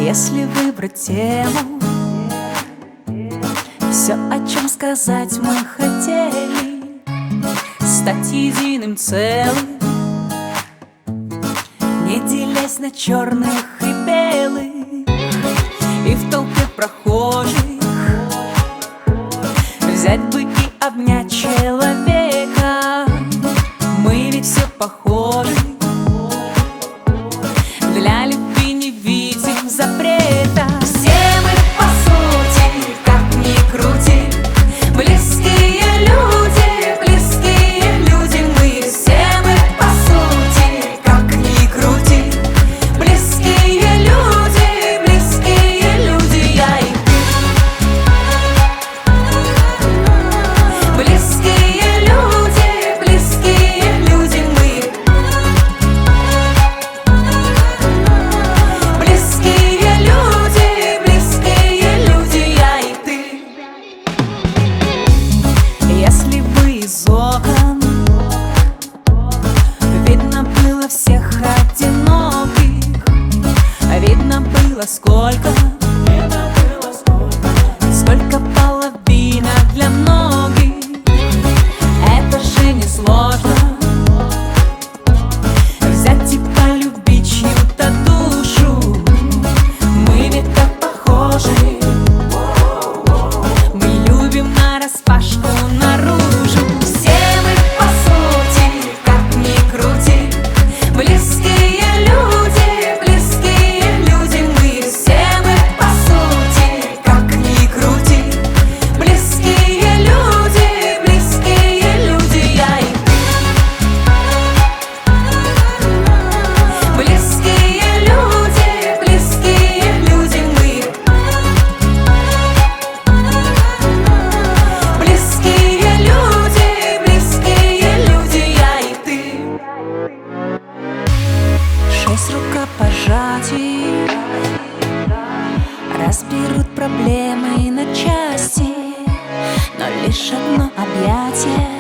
Если выбрать тему, все, о чем сказать мы хотели, стать единым целым, не делясь на черных и белых, и в толпе прохожих взять бы и обнять человека. Мы ведь все похожи, для любви не видим запрета. Все мы по сути, как ни крути, близкие люди мы. Все мы по сути, как ни крути, близкие люди, я и ты. Близкие люди мы. Близкие люди, я и ты. Если бы из окон видно было всех одиноких, видно было сколько половинок для многих. Это же не сложно взять и полюбить чью-то душу. Мы ведь так похожи, мы любим нараспашку наружу. Все мы по сути, как ни крути, близкие люди мы. Все мы по сути, как ни крути, близкие люди, я и ты. Близкие люди мы. Близкие люди, я и ты. 6 рукопожатий разберут проблемы на части, но лишь одно объятие